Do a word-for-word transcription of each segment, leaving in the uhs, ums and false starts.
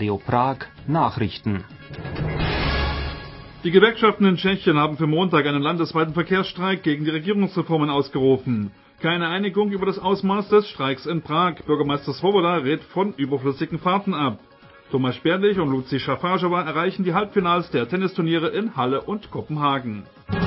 Radio Prag Nachrichten. Die Gewerkschaften in Tschechien haben für Montag einen landesweiten Verkehrsstreik gegen die Regierungsreformen ausgerufen. Keine Einigung über das Ausmaß des Streiks in Prag. Bürgermeister Svoboda rät von überflüssigen Fahrten ab. Tomáš Berdych und Lucie Šafářová erreichen die Halbfinals der Tennisturniere in Halle und Kopenhagen.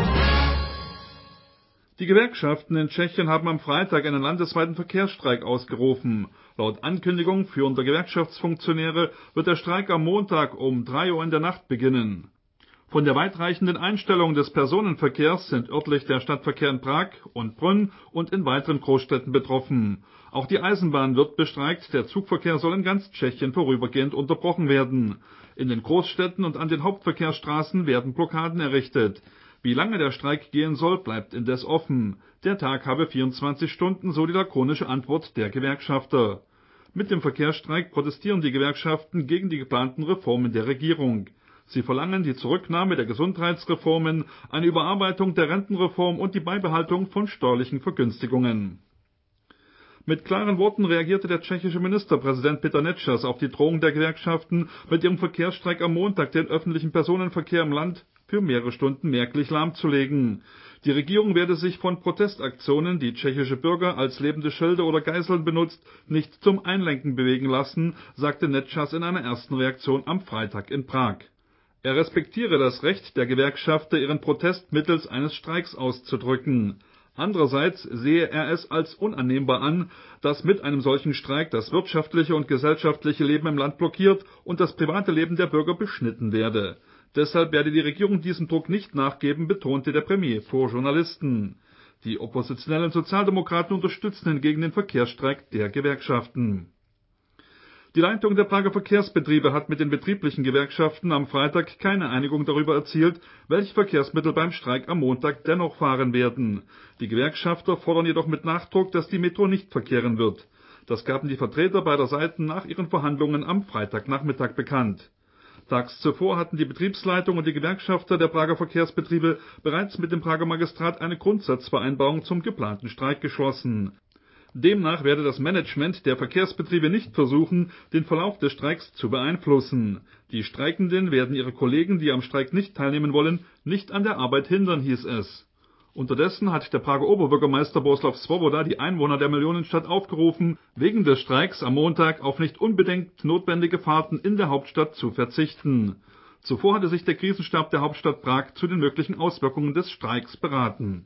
Die Gewerkschaften in Tschechien haben am Freitag einen landesweiten Verkehrsstreik ausgerufen. Laut Ankündigung führender Gewerkschaftsfunktionäre wird der Streik am Montag um drei Uhr in der Nacht beginnen. Von der weitreichenden Einstellung des Personenverkehrs sind örtlich der Stadtverkehr in Prag und Brünn und in weiteren Großstädten betroffen. Auch die Eisenbahn wird bestreikt, der Zugverkehr soll in ganz Tschechien vorübergehend unterbrochen werden. In den Großstädten und an den Hauptverkehrsstraßen werden Blockaden errichtet. Wie lange der Streik gehen soll, bleibt indes offen. Der Tag habe vierundzwanzig Stunden, so die lakonische Antwort der Gewerkschafter. Mit dem Verkehrsstreik protestieren die Gewerkschaften gegen die geplanten Reformen der Regierung. Sie verlangen die Zurücknahme der Gesundheitsreformen, eine Überarbeitung der Rentenreform und die Beibehaltung von steuerlichen Vergünstigungen. Mit klaren Worten reagierte der tschechische Ministerpräsident Peter Nečas auf die Drohung der Gewerkschaften, mit ihrem Verkehrsstreik am Montag den öffentlichen Personenverkehr im Land für mehrere Stunden merklich lahmzulegen. Die Regierung werde sich von Protestaktionen, die tschechische Bürger als lebende Schilde oder Geiseln benutzt, nicht zum Einlenken bewegen lassen, sagte Nečas in einer ersten Reaktion am Freitag in Prag. Er respektiere das Recht der Gewerkschafter, ihren Protest mittels eines Streiks auszudrücken. Andererseits sehe er es als unannehmbar an, dass mit einem solchen Streik das wirtschaftliche und gesellschaftliche Leben im Land blockiert und das private Leben der Bürger beschnitten werde. Deshalb werde die Regierung diesem Druck nicht nachgeben, betonte der Premier vor Journalisten. Die oppositionellen Sozialdemokraten unterstützen hingegen den Verkehrsstreik der Gewerkschaften. Die Leitung der Prager Verkehrsbetriebe hat mit den betrieblichen Gewerkschaften am Freitag keine Einigung darüber erzielt, welche Verkehrsmittel beim Streik am Montag dennoch fahren werden. Die Gewerkschafter fordern jedoch mit Nachdruck, dass die Metro nicht verkehren wird. Das gaben die Vertreter beider Seiten nach ihren Verhandlungen am Freitagnachmittag bekannt. Tags zuvor hatten die Betriebsleitung und die Gewerkschafter der Prager Verkehrsbetriebe bereits mit dem Prager Magistrat eine Grundsatzvereinbarung zum geplanten Streik geschlossen. Demnach werde das Management der Verkehrsbetriebe nicht versuchen, den Verlauf des Streiks zu beeinflussen. Die Streikenden werden ihre Kollegen, die am Streik nicht teilnehmen wollen, nicht an der Arbeit hindern, hieß es. Unterdessen hat der Prager Oberbürgermeister Bohuslav Svoboda die Einwohner der Millionenstadt aufgerufen, wegen des Streiks am Montag auf nicht unbedingt notwendige Fahrten in der Hauptstadt zu verzichten. Zuvor hatte sich der Krisenstab der Hauptstadt Prag zu den möglichen Auswirkungen des Streiks beraten.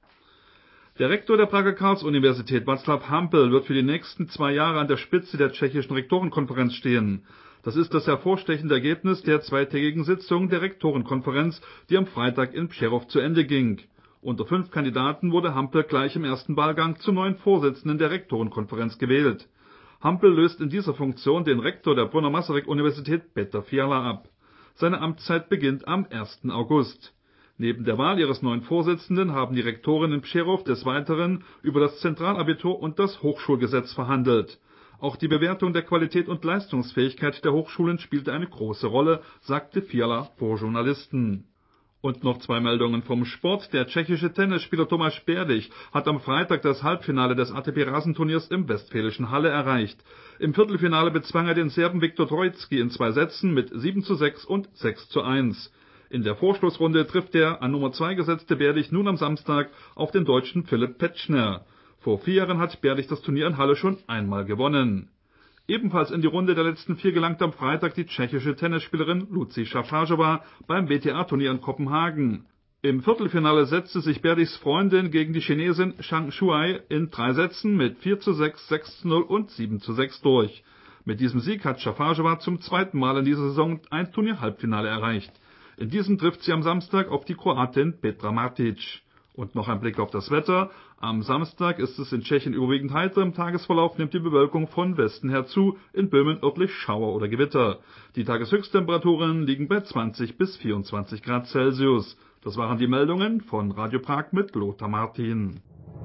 Der Rektor der Prager Karls-Universität, Václav Hampel, wird für die nächsten zwei Jahre an der Spitze der tschechischen Rektorenkonferenz stehen. Das ist das hervorstechende Ergebnis der zweitägigen Sitzung der Rektorenkonferenz, die am Freitag in Přerov zu Ende ging. Unter fünf Kandidaten wurde Hampel gleich im ersten Wahlgang zum neuen Vorsitzenden der Rektorenkonferenz gewählt. Hampel löst in dieser Funktion den Rektor der Brunner Masaryk-Universität Petr Fiala ab. Seine Amtszeit beginnt am ersten August. Neben der Wahl ihres neuen Vorsitzenden haben die Rektoren in Přerov des Weiteren über das Zentralabitur und das Hochschulgesetz verhandelt. Auch die Bewertung der Qualität und Leistungsfähigkeit der Hochschulen spielte eine große Rolle, sagte Fiala vor Journalisten. Und noch zwei Meldungen vom Sport. Der tschechische Tennisspieler Tomáš Berdych hat am Freitag das Halbfinale des A T P-Rasenturniers im westfälischen Halle erreicht. Im Viertelfinale bezwang er den Serben Viktor Trojtski in zwei Sätzen mit sieben zu sechs und sechs zu eins. In der Vorschlussrunde trifft der an Nummer zwei gesetzte Berdych nun am Samstag auf den Deutschen Philipp Petschner. Vor vier Jahren hat Berdych das Turnier in Halle schon einmal gewonnen. Ebenfalls in die Runde der letzten vier gelangt am Freitag die tschechische Tennisspielerin Lucie Šafářová beim W T A-Turnier in Kopenhagen. Im Viertelfinale setzte sich Berdychs Freundin gegen die Chinesin Zhang Shuai in drei Sätzen mit vier zu sechs, sechs zu null und sieben zu sechs durch. Mit diesem Sieg hat Šafářová zum zweiten Mal in dieser Saison ein Turnier-Halbfinale erreicht. In diesem trifft sie am Samstag auf die Kroatin Petra Martic. Und noch ein Blick auf das Wetter. Am Samstag ist es in Tschechien überwiegend heiter. Im Tagesverlauf nimmt die Bewölkung von Westen her zu, in Böhmen örtlich Schauer oder Gewitter. Die Tageshöchsttemperaturen liegen bei zwanzig bis vierundzwanzig Grad Celsius. Das waren die Meldungen von Radio Prag mit Lothar Martin.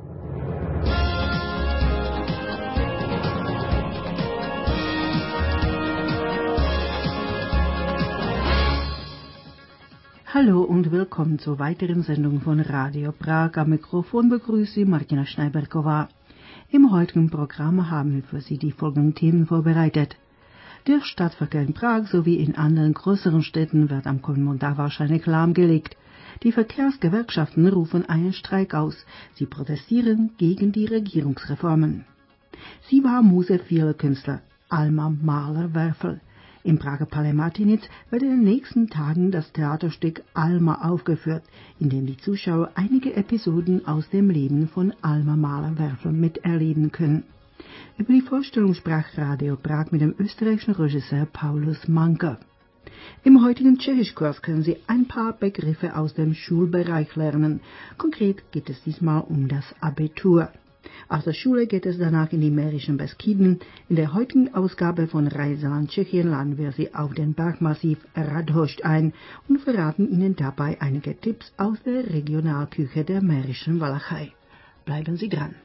Hallo und willkommen zur weiteren Sendung von Radio Prag. Am Mikrofon begrüßt Sie Martina Schneiberkova. Im heutigen Programm haben wir für Sie die folgenden Themen vorbereitet. Der Stadtverkehr in Prag sowie in anderen größeren Städten wird am kommenden Montag wahrscheinlich lahmgelegt. Die Verkehrsgewerkschaften rufen einen Streik aus. Sie protestieren gegen die Regierungsreformen. Sie war Muse vieler Künstler, Alma Mahler-Werfel. Im Prager Palais Martinitz wird in den nächsten Tagen das Theaterstück Alma aufgeführt, in dem die Zuschauer einige Episoden aus dem Leben von Alma Mahler-Werfel miterleben können. Über die Vorstellung sprach Radio Prag mit dem österreichischen Regisseur Paulus Manker. Im heutigen Tschechischkurs können Sie ein paar Begriffe aus dem Schulbereich lernen. Konkret geht es diesmal um das Abitur. Aus der Schule geht es danach in die mährischen Beskiden. In der heutigen Ausgabe von Reiseland Tschechien laden wir Sie auf den Bergmassiv Radhošť ein und verraten Ihnen dabei einige Tipps aus der Regionalküche der mährischen Walachei. Bleiben Sie dran.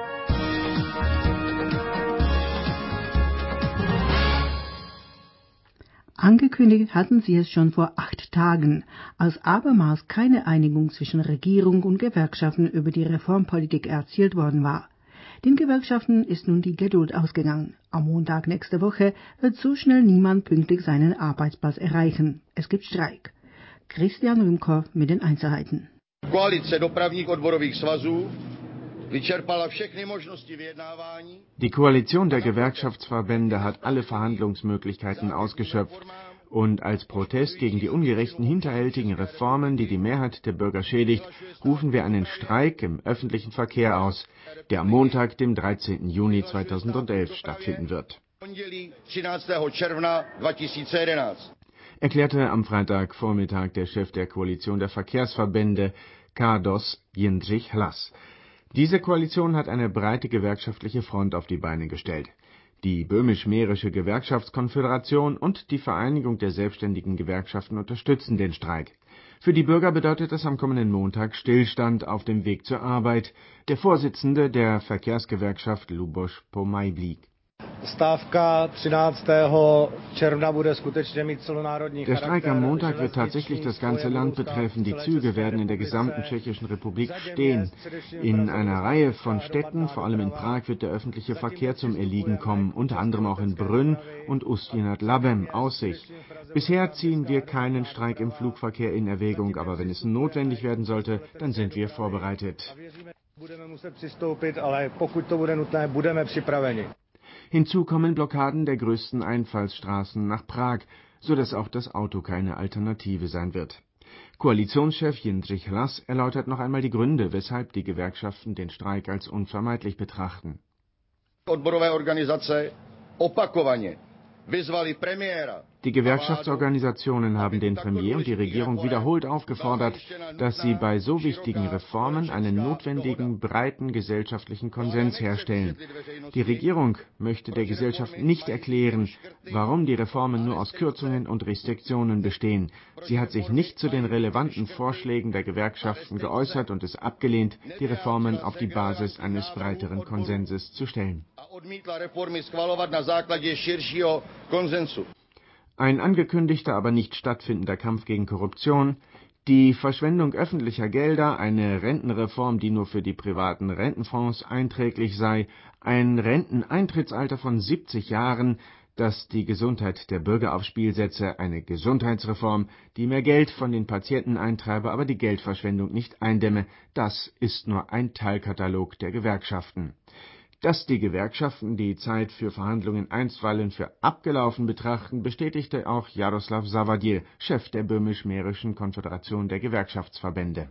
Angekündigt hatten sie es schon vor acht Tagen, als abermals keine Einigung zwischen Regierung und Gewerkschaften über die Reformpolitik erzielt worden war. Den Gewerkschaften ist nun die Geduld ausgegangen. Am Montag nächste Woche wird so schnell niemand pünktlich seinen Arbeitsplatz erreichen. Es gibt Streik. Christian Rümkow mit den Einzelheiten. Koalice dopravních odborových svazů vyčerpala všechny možnosti vyjednávání. Die Koalition der Gewerkschaftsverbände hat alle Verhandlungsmöglichkeiten ausgeschöpft und als Protest gegen die ungerechten, hinterhältigen Reformen, die die Mehrheit der Bürger schädigt, rufen wir einen Streik im öffentlichen Verkehr aus, der am Montag, dem dreizehnten Juni zweitausendelf stattfinden wird. Erklärte am Freitagvormittag der Chef der Koalition der Verkehrsverbände, KADOS, Jindřich Hlas. Diese Koalition hat eine breite gewerkschaftliche Front auf die Beine gestellt. Die Böhmisch-Mährische Gewerkschaftskonföderation und die Vereinigung der selbstständigen Gewerkschaften unterstützen den Streik. Für die Bürger bedeutet das am kommenden Montag Stillstand auf dem Weg zur Arbeit. Der Vorsitzende der Verkehrsgewerkschaft Luboš Pomajblík. Der Streik am Montag wird tatsächlich das ganze Land betreffen. Die Züge werden in der gesamten Tschechischen Republik stehen. In einer Reihe von Städten, vor allem in Prag, wird der öffentliche Verkehr zum Erliegen kommen, unter anderem auch in Brünn und Ústí nad Labem aus sich. Bisher ziehen wir keinen Streik im Flugverkehr in Erwägung, aber wenn es notwendig werden sollte, dann sind wir vorbereitet. Hinzu kommen Blockaden der größten Einfallsstraßen nach Prag, so dass auch das Auto keine Alternative sein wird. Koalitionschef Jindřich Hlas erläutert noch einmal die Gründe, weshalb die Gewerkschaften den Streik als unvermeidlich betrachten. Odborové organizace opakovaně vyzvali premiéra. Die Gewerkschaftsorganisationen haben den Premier und die Regierung wiederholt aufgefordert, dass sie bei so wichtigen Reformen einen notwendigen, breiten gesellschaftlichen Konsens herstellen. Die Regierung möchte der Gesellschaft nicht erklären, warum die Reformen nur aus Kürzungen und Restriktionen bestehen. Sie hat sich nicht zu den relevanten Vorschlägen der Gewerkschaften geäußert und es abgelehnt, die Reformen auf die Basis eines breiteren Konsenses zu stellen. Ein angekündigter, aber nicht stattfindender Kampf gegen Korruption, die Verschwendung öffentlicher Gelder, eine Rentenreform, die nur für die privaten Rentenfonds einträglich sei, ein Renteneintrittsalter von siebzig Jahren, das die Gesundheit der Bürger aufs Spiel setze, eine Gesundheitsreform, die mehr Geld von den Patienten eintreibe, aber die Geldverschwendung nicht eindämme, das ist nur ein Teilkatalog der Gewerkschaften. Dass die Gewerkschaften die Zeit für Verhandlungen einstweilen für abgelaufen betrachten, bestätigte auch Jaroslav Zavadil, Chef der Böhmisch-Mährischen Konföderation der Gewerkschaftsverbände.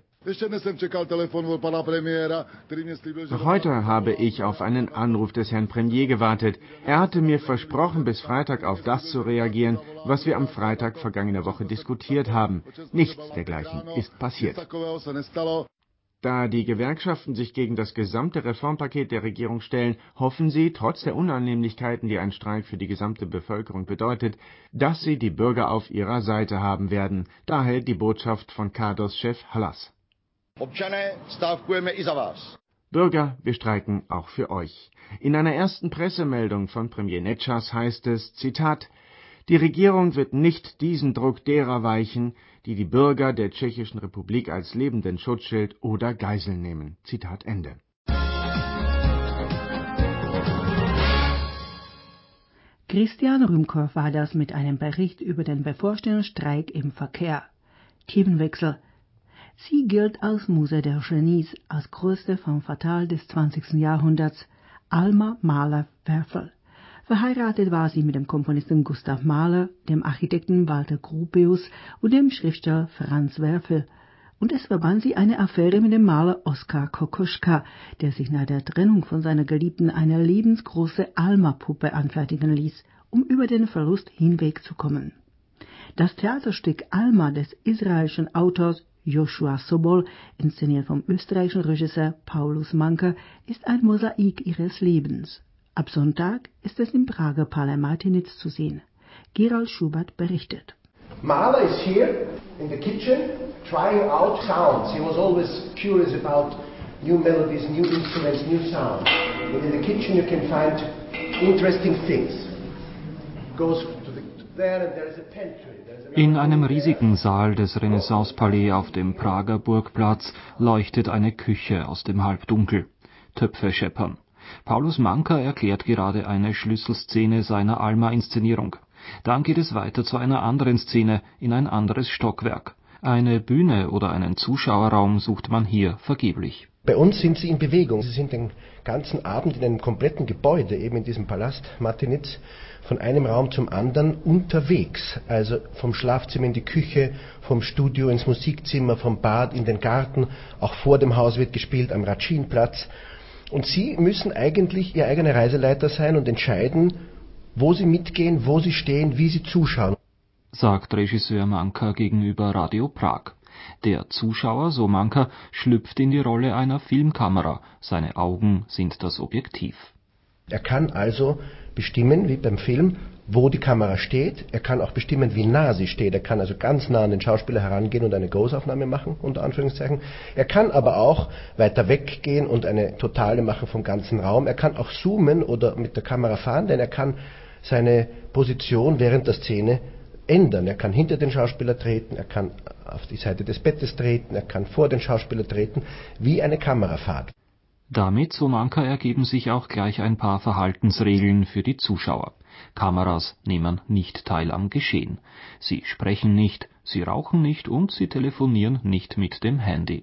Noch heute habe ich auf einen Anruf des Herrn Premier gewartet. Er hatte mir versprochen, bis Freitag auf das zu reagieren, was wir am Freitag vergangene Woche diskutiert haben. Nichts dergleichen ist passiert. Da die Gewerkschaften sich gegen das gesamte Reformpaket der Regierung stellen, hoffen sie, trotz der Unannehmlichkeiten, die ein Streik für die gesamte Bevölkerung bedeutet, dass sie die Bürger auf ihrer Seite haben werden. Daher die Botschaft von KADOS-Chef Hlas. Bürger, wir streiken auch für euch. In einer ersten Pressemeldung von Premier Nečas heißt es, Zitat, die Regierung wird nicht diesen Druck derer weichen, die die Bürger der Tschechischen Republik als lebenden Schutzschild oder Geisel nehmen. Zitat Ende. Christian Rümker war das mit einem Bericht über den bevorstehenden Streik im Verkehr. Themenwechsel. Sie gilt als Muse der Genies, als größte femme fatale des zwanzigsten Jahrhunderts, Alma Mahler-Werfel. Verheiratet war sie mit dem Komponisten Gustav Mahler, dem Architekten Walter Gropius und dem Schriftsteller Franz Werfel. Und es verband sie eine Affäre mit dem Maler Oskar Kokoschka, der sich nach der Trennung von seiner Geliebten eine lebensgroße Alma-Puppe anfertigen ließ, um über den Verlust hinwegzukommen. Das Theaterstück Alma des israelischen Autors Joshua Sobol, inszeniert vom österreichischen Regisseur Paulus Manka, ist ein Mosaik ihres Lebens. Ab Sonntag ist es im Prager Palais Martinitz zu sehen. Gerald Schubert berichtet. Mahler is here in the kitchen trying out sounds. He was always curious about new melodies, new instruments, new sounds. And in the kitchen you can find interesting things. Goes to the, there and there is a pantry. In einem riesigen Saal des Renaissance-Palais auf dem Prager Burgplatz leuchtet eine Küche aus dem Halbdunkel. Töpfe scheppern. Paulus Manka erklärt gerade eine Schlüsselszene seiner Alma-Inszenierung. Dann geht es weiter zu einer anderen Szene in ein anderes Stockwerk. Eine Bühne oder einen Zuschauerraum sucht man hier vergeblich. Bei uns sind sie in Bewegung. Sie sind den ganzen Abend in einem kompletten Gebäude, eben in diesem Palast Martinitz, von einem Raum zum anderen unterwegs. Also vom Schlafzimmer in die Küche, vom Studio ins Musikzimmer, vom Bad in den Garten. Auch vor dem Haus wird gespielt, am Ratschinplatz. Und Sie müssen eigentlich Ihr eigener Reiseleiter sein und entscheiden, wo Sie mitgehen, wo Sie stehen, wie Sie zuschauen, sagt Regisseur Manka gegenüber Radio Prag. Der Zuschauer, so Manka, schlüpft in die Rolle einer Filmkamera. Seine Augen sind das Objektiv. Er kann also bestimmen, wie beim Film, wo die Kamera steht. Er kann auch bestimmen, wie nah sie steht. Er kann also ganz nah an den Schauspieler herangehen und eine Großaufnahme machen, unter Anführungszeichen. Er kann aber auch weiter weggehen und eine totale machen vom ganzen Raum. Er kann auch zoomen oder mit der Kamera fahren, denn er kann seine Position während der Szene ändern. Er kann hinter den Schauspieler treten, er kann auf die Seite des Bettes treten, er kann vor den Schauspieler treten, wie eine Kamerafahrt. Damit, so Manka, ergeben sich auch gleich ein paar Verhaltensregeln für die Zuschauer. Kameras nehmen nicht teil am Geschehen. Sie sprechen nicht, sie rauchen nicht und sie telefonieren nicht mit dem Handy.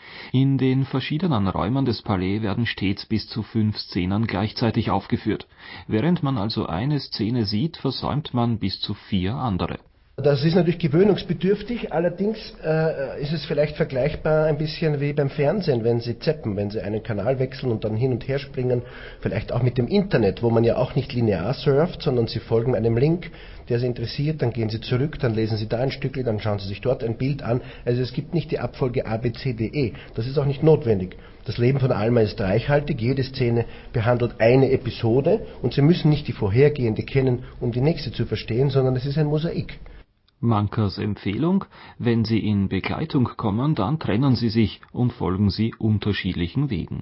In den verschiedenen Räumen des Palais werden stets bis zu fünf Szenen gleichzeitig aufgeführt. Während man also eine Szene sieht, versäumt man bis zu vier andere. Das ist natürlich gewöhnungsbedürftig, allerdings äh, ist es vielleicht vergleichbar ein bisschen wie beim Fernsehen, wenn Sie zappen, wenn Sie einen Kanal wechseln und dann hin und her springen, vielleicht auch mit dem Internet, wo man ja auch nicht linear surft, sondern Sie folgen einem Link, der Sie interessiert, dann gehen Sie zurück, dann lesen Sie da ein Stückchen, dann schauen Sie sich dort ein Bild an. Also es gibt nicht die Abfolge A, B, C, D, E. Das ist auch nicht notwendig. Das Leben von Alma ist reichhaltig, jede Szene behandelt eine Episode und Sie müssen nicht die vorhergehende kennen, um die nächste zu verstehen, sondern es ist ein Mosaik. Mankas Empfehlung: Wenn Sie in Begleitung kommen, dann trennen Sie sich und folgen Sie unterschiedlichen Wegen.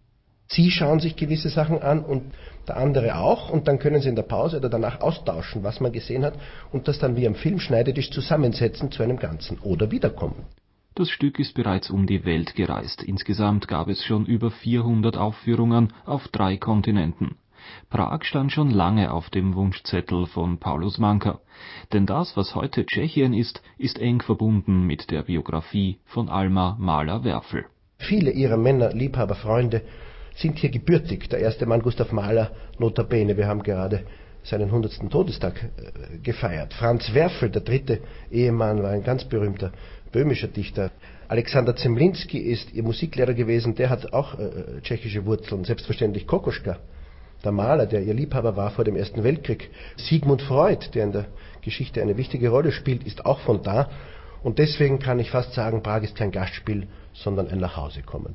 Sie schauen sich gewisse Sachen an und der andere auch und dann können Sie in der Pause oder danach austauschen, was man gesehen hat und das dann wie am Filmschneidetisch zusammensetzen zu einem Ganzen oder wiederkommen. Das Stück ist bereits um die Welt gereist. Insgesamt gab es schon über vierhundert Aufführungen auf drei Kontinenten. Prag stand schon lange auf dem Wunschzettel von Paulus Manka. Denn das, was heute Tschechien ist, ist eng verbunden mit der Biografie von Alma Mahler-Werfel. Viele ihrer Männer, Liebhaber, Freunde sind hier gebürtig. Der erste Mann, Gustav Mahler, notabene, wir haben gerade seinen hundertsten Todestag äh, gefeiert. Franz Werfel, der dritte Ehemann, war ein ganz berühmter böhmischer Dichter. Alexander Zemlinsky ist ihr Musiklehrer gewesen, der hat auch äh, tschechische Wurzeln. Selbstverständlich Kokoschka, der Maler, der ihr Liebhaber war vor dem Ersten Weltkrieg. Sigmund Freud, der in der Geschichte eine wichtige Rolle spielt, ist auch von da. Und deswegen kann ich fast sagen, Prag ist kein Gastspiel, sondern ein Nachhausekommen.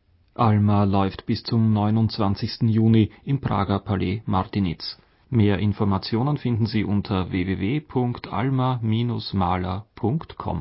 Alma läuft bis zum neunundzwanzigsten Juni im Prager Palais Martinitz. Mehr Informationen finden Sie unter w w w punkt alma Bindestrich mahler punkt com.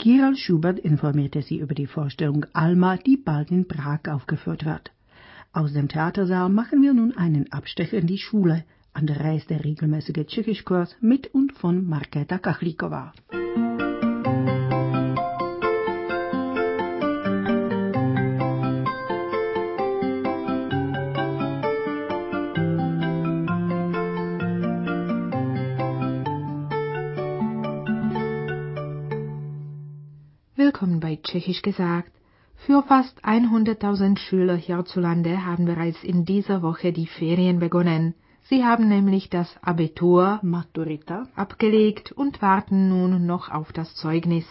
Kirill Schubert informierte sie über die Vorstellung Alma, die bald in Prag aufgeführt wird. Aus dem Theatersaal machen wir nun einen Abstecher in die Schule. An der Reihe ist der regelmäßige Tschechischkurs mit und von Markéta Kachlíková. Willkommen bei Tschechisch gesagt. Für fast hunderttausend Schüler hierzulande haben bereits in dieser Woche die Ferien begonnen. Sie haben nämlich das Abitur Maturita abgelegt und warten nun noch auf das Zeugnis.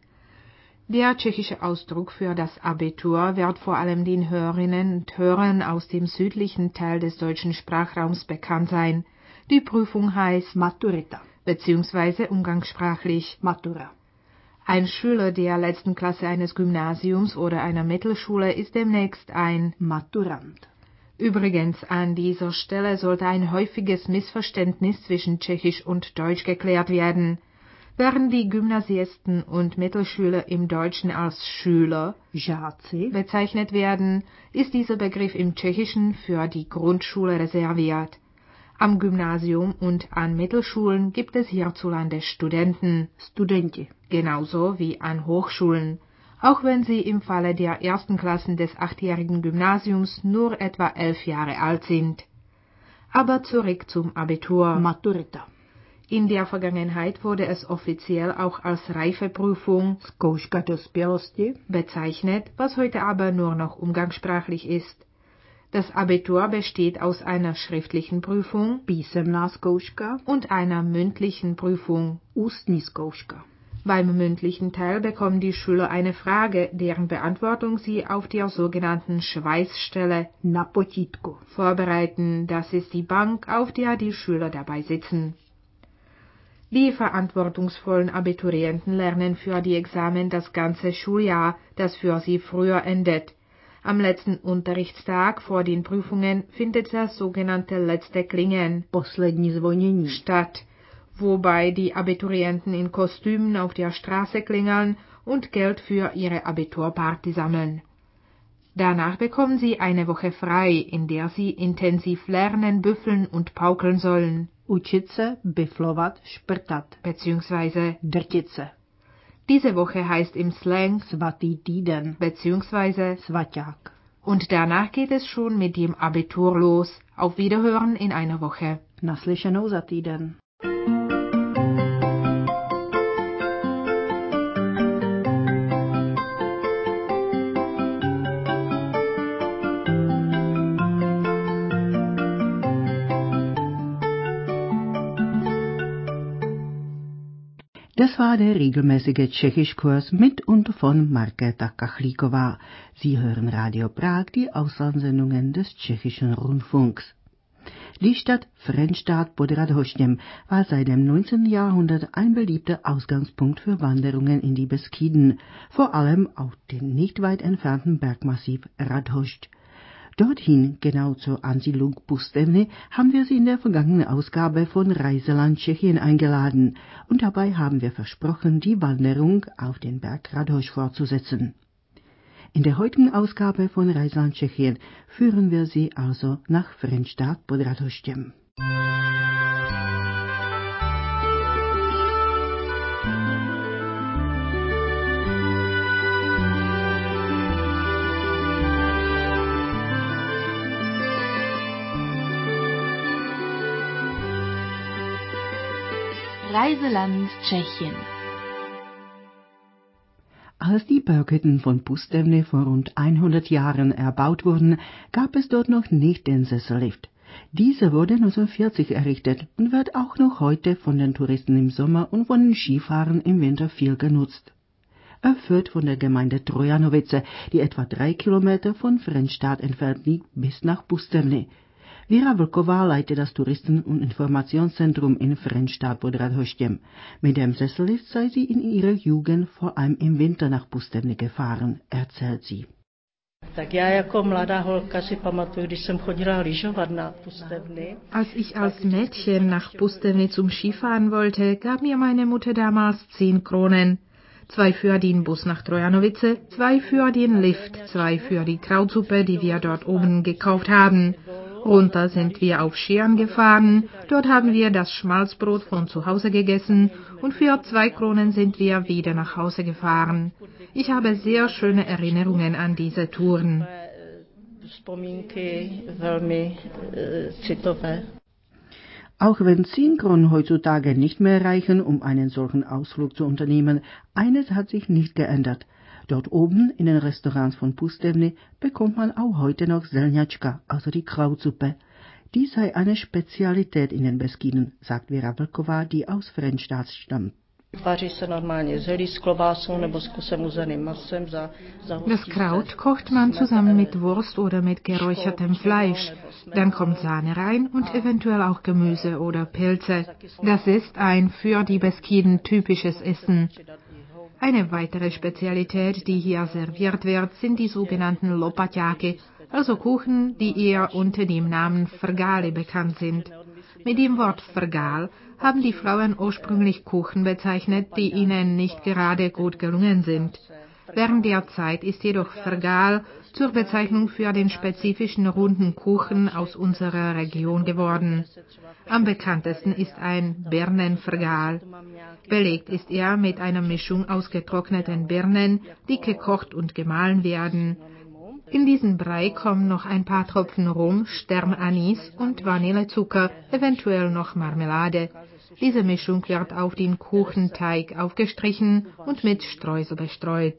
Der tschechische Ausdruck für das Abitur wird vor allem den Hörerinnen und Hörern aus dem südlichen Teil des deutschen Sprachraums bekannt sein. Die Prüfung heißt Maturita bzw. umgangssprachlich Matura. Ein Schüler der letzten Klasse eines Gymnasiums oder einer Mittelschule ist demnächst ein Maturant. Übrigens, an dieser Stelle sollte ein häufiges Missverständnis zwischen Tschechisch und Deutsch geklärt werden. Während die Gymnasiasten und Mittelschüler im Deutschen als Schüler Žáci bezeichnet werden, ist dieser Begriff im Tschechischen für die Grundschule reserviert. Am Gymnasium und an Mittelschulen gibt es hierzulande Studenten, Studenti, genauso wie an Hochschulen, auch wenn sie im Falle der ersten Klassen des achtjährigen Gymnasiums nur etwa elf Jahre alt sind. Aber zurück zum Abitur. Maturita. In der Vergangenheit wurde es offiziell auch als Reifeprüfung Zkouška dospělosti bezeichnet, was heute aber nur noch umgangssprachlich ist. Das Abitur besteht aus einer schriftlichen Prüfung Písemná zkouška und einer mündlichen Prüfung Ústní zkouška. Beim mündlichen Teil bekommen die Schüler eine Frage, deren Beantwortung sie auf der sogenannten Schweißstelle Na potítku vorbereiten. Das ist die Bank, auf der die Schüler dabei sitzen. Die verantwortungsvollen Abiturienten lernen für die Examen das ganze Schuljahr, das für sie früher endet. Am letzten Unterrichtstag vor den Prüfungen findet das sogenannte letzte Klingen poslední zvonění statt, wobei die Abiturienten in Kostümen auf der Straße klingeln und Geld für ihre Abiturparty sammeln. Danach bekommen sie eine Woche frei, in der sie intensiv lernen, büffeln und paukeln sollen. Učit se, biflovat, šprtat, beziehungsweise drtit se. Diese Woche heißt im Slang Svatý týden, beziehungsweise Svaťák. Und danach geht es schon mit dem Abitur los. Auf Wiederhören in einer Woche. Naslyšenou za týden. Das war der regelmäßige Tschechischkurs mit und von Markéta Kachlíková. Sie hören Radio Prag, die Auslandssendungen des tschechischen Rundfunks. Die Stadt Frenstadt pod Radhoštěm war seit dem neunzehnten Jahrhundert ein beliebter Ausgangspunkt für Wanderungen in die Beskiden, vor allem auf den nicht weit entfernten Bergmassiv Radhošť. Dorthin, genau zur Ansiedlung Pustevny, haben wir Sie in der vergangenen Ausgabe von Reiseland Tschechien eingeladen und dabei haben wir versprochen, die Wanderung auf den Berg Radhošť fortzusetzen. In der heutigen Ausgabe von Reiseland Tschechien führen wir Sie also nach Frenstadt pod Radhoštěm. Reiseland Tschechien. Als die Berghütten von Pustevny vor rund hundert Jahren erbaut wurden, gab es dort noch nicht den Sessellift. Dieser wurde neunzehnhundertvierzig errichtet und wird auch noch heute von den Touristen im Sommer und von den Skifahrern im Winter viel genutzt. Er führt von der Gemeinde Trojanovice, die etwa drei Kilometer von Frenstadt entfernt liegt, bis nach Pustevny. Vera Vlková leitet das Touristen- und Informationszentrum in Frenstadt pod Radhoštěm. Mit dem Sessellift sei sie in ihrer Jugend vor allem im Winter nach Pustevny gefahren, erzählt sie. Tak já jako mladá holka si pamatuju, když jsem chodila lyžovat na Pustevny. Als ich als Mädchen nach Pustevny zum Skifahren wollte, gab mir meine Mutter damals zehn Kronen. zwei für den Bus nach Trojanovice, zwei für den Lift, zwei für die Krautsuppe, die wir dort oben gekauft haben. Runter sind wir auf Skiern gefahren, dort haben wir das Schmalzbrot von zu Hause gegessen und für zwei Kronen sind wir wieder nach Hause gefahren. Ich habe sehr schöne Erinnerungen an diese Touren. Auch wenn zehn Kronen heutzutage nicht mehr reichen, um einen solchen Ausflug zu unternehmen, eines hat sich nicht geändert. Dort oben in den Restaurants von Pustevny bekommt man auch heute noch Zelňačka, also die Krautsuppe. Die sei eine Spezialität in den Beskiden, sagt Vera Vlková, die aus Frenstadt stammt. Das Kraut kocht man zusammen mit Wurst oder mit geräuchertem Fleisch. Dann kommt Sahne rein und eventuell auch Gemüse oder Pilze. Das ist ein für die Beskiden typisches Essen. Eine weitere Spezialität, die hier serviert wird, sind die sogenannten Lopatjáky, also Kuchen, die eher unter dem Namen Frgali bekannt sind. Mit dem Wort Frgal haben die Frauen ursprünglich Kuchen bezeichnet, die ihnen nicht gerade gut gelungen sind. Während der Zeit ist jedoch Frgal zur Bezeichnung für den spezifischen runden Kuchen aus unserer Region geworden. Am bekanntesten ist ein Birnenfrgal. Belegt ist er mit einer Mischung aus getrockneten Birnen, die gekocht und gemahlen werden. In diesen Brei kommen noch ein paar Tropfen Rum, Sternanis und Vanillezucker, eventuell noch Marmelade. Diese Mischung wird auf den Kuchenteig aufgestrichen und mit Streusel bestreut.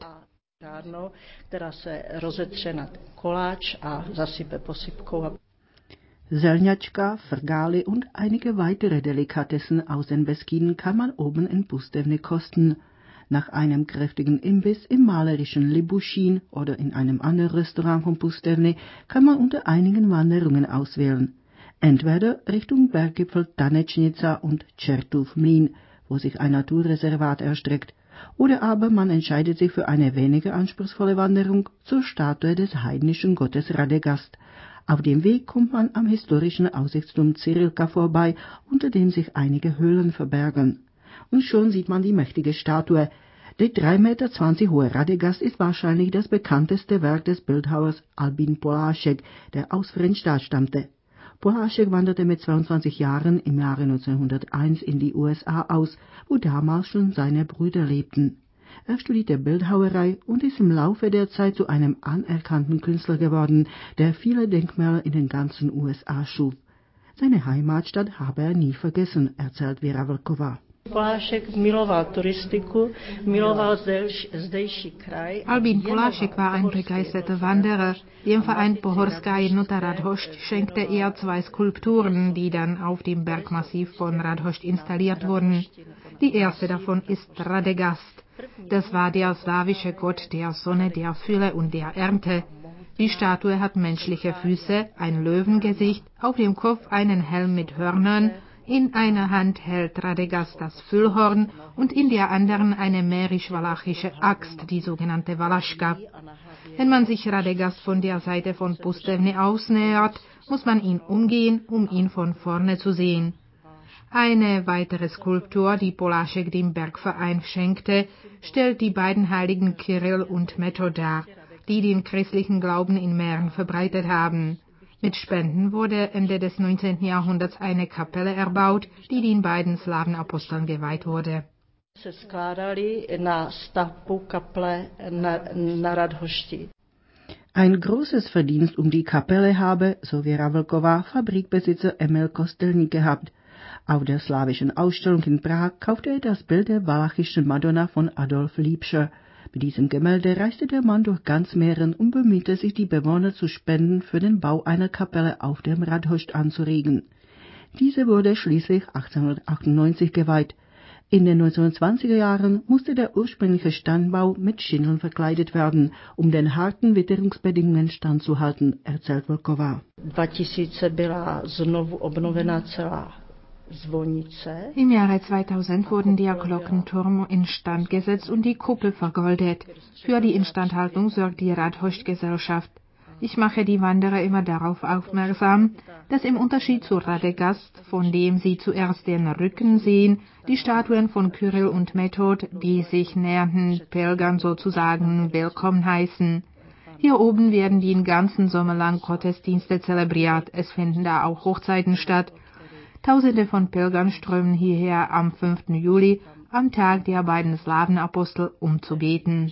Zelňačka, Frgali und einige weitere Delikatessen aus den Beskiden kann man oben in Pustevny kosten. Nach einem kräftigen Imbiss im malerischen Libuschin oder in einem anderen Restaurant von Pustevny kann man unter einigen Wanderungen auswählen. Entweder Richtung Berggipfel Tanečnica und Čertův Mlýn, wo sich ein Naturreservat erstreckt, oder aber man entscheidet sich für eine weniger anspruchsvolle Wanderung zur Statue des heidnischen Gottes Radegast. Auf dem Weg kommt man am historischen Aussichtsturm Cyrilka vorbei, unter dem sich einige Höhlen verbergen. Und schon sieht man die mächtige Statue. Der drei Meter zwanzig hohe Radegast ist wahrscheinlich das bekannteste Werk des Bildhauers Albin Polášek, der aus Frenstadt stammte. Polášek wanderte mit zweiundzwanzig Jahren im Jahre neunzehnhunderteins in die U S A aus, wo damals schon seine Brüder lebten. Er studierte Bildhauerei und ist im Laufe der Zeit zu einem anerkannten Künstler geworden, der viele Denkmäler in den ganzen U S A schuf. Seine Heimatstadt habe er nie vergessen, erzählt Vera Vlková. Albin Polášek war ein begeisterter Wanderer. Dem Verein Pohorská jednota Radhošť schenkte er zwei Skulpturen, die dann auf dem Bergmassiv von Radhošť installiert wurden. Die erste davon ist Radegast. Das war der slawische Gott der Sonne, der Fülle und der Ernte. Die Statue hat menschliche Füße, ein Löwengesicht, auf dem Kopf einen Helm mit Hörnern. In einer Hand hält Radegast das Füllhorn und in der anderen eine mährisch-walachische Axt, die sogenannte Valaška. Wenn man sich Radegast von der Seite von Pustevny aus nähert, muss man ihn umgehen, um ihn von vorne zu sehen. Eine weitere Skulptur, die Polášek dem Bergverein schenkte, stellt die beiden Heiligen Kyrill und Method dar, die den christlichen Glauben in Mähren verbreitet haben. Mit Spenden wurde Ende des neunzehnten Jahrhunderts eine Kapelle erbaut, die den beiden Slawenaposteln geweiht wurde. Ein großes Verdienst um die Kapelle habe, so Vera Vlková, Fabrikbesitzer Emil Kostelník gehabt. Auf der slawischen Ausstellung in Prag kaufte er das Bild der walachischen Madonna von Adolf Liebscher. Mit diesem Gemälde reiste der Mann durch ganz Mähren und bemühte sich, die Bewohner zu Spenden für den Bau einer Kapelle auf dem Radhošť anzuregen. Diese wurde schließlich achtzehnhundertachtundneunzig geweiht. In den neunzehnhundertzwanziger Jahren musste der ursprüngliche Standbau mit Schindeln verkleidet werden, um den harten Witterungsbedingungen standzuhalten, erzählt Vlková. Im Jahre zweitausend wurden der Glockenturm instand gesetzt und die Kuppel vergoldet. Für die Instandhaltung sorgt die Radhošť-Gesellschaft. Ich mache die Wanderer immer darauf aufmerksam, dass im Unterschied zu Radegast, von dem sie zuerst den Rücken sehen, die Statuen von Kyrill und Method die sich nähernden Pilgern sozusagen willkommen heißen. Hier oben werden den ganzen Sommer lang Gottesdienste zelebriert, es finden da auch Hochzeiten statt. Tausende von Pilgern strömen hierher am fünften Juli, am Tag der beiden Slawenapostel, um zu beten.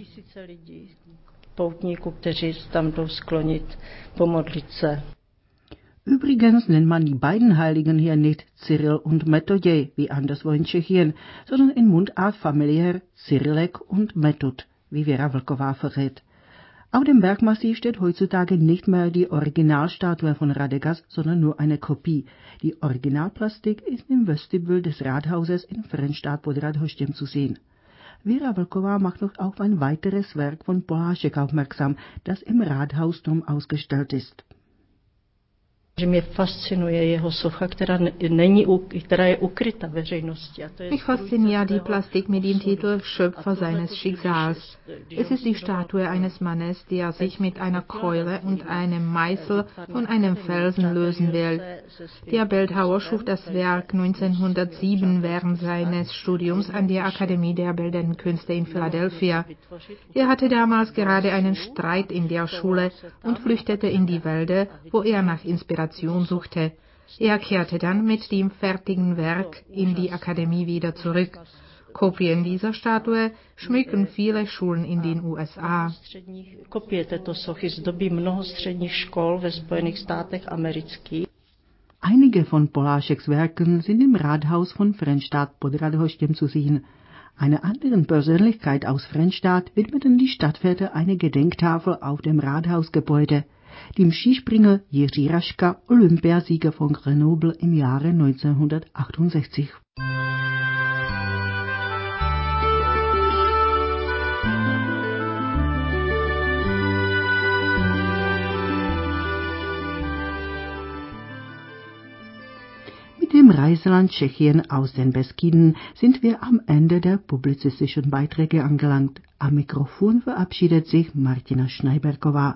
Übrigens nennt man die beiden Heiligen hier nicht Cyrill und Methode, wie anderswo in Tschechien, sondern in Mundart familiär Cyrillek und Method, wie Vera Vlková verrät. Auf dem Bergmassiv steht heutzutage nicht mehr die Originalstatue von Radegast, sondern nur eine Kopie. Die Originalplastik ist im Vestibül des Rathauses in Frenštát pod Radhoštěm zu sehen. Vera Vlková macht noch auf ein weiteres Werk von Polášek aufmerksam, das im Rathausturm ausgestellt ist. Mich fasziniert die Plastik mit dem Titel Schöpfer seines Schicksals. Es ist die Statue eines Mannes, der sich mit einer Keule und einem Meißel von einem Felsen lösen will. Der Bildhauer schuf das Werk neunzehnhundertsieben während seines Studiums an der Akademie der Bildenden Künste in Philadelphia. Er hatte damals gerade einen Streit in der Schule und flüchtete in die Wälder, wo er nach Inspiration suchte. Er kehrte dann mit dem fertigen Werk in die Akademie wieder zurück. Kopien dieser Statue schmücken viele Schulen in den U S A. Einige von Polášeks Werken sind im Rathaus von Frenštát pod Radhoštěm zu sehen. Einer anderen Persönlichkeit aus Frenštát widmeten die Stadtväter eine Gedenktafel auf dem Rathausgebäude, dem Skispringer Jiří Raška, Olympiasieger von Grenoble im Jahre neunzehnhundertachtundsechzig. Mit dem Reiseland Tschechien aus den Beskiden sind wir am Ende der publizistischen Beiträge angelangt. Am Mikrofon verabschiedet sich Martina Schneiberková.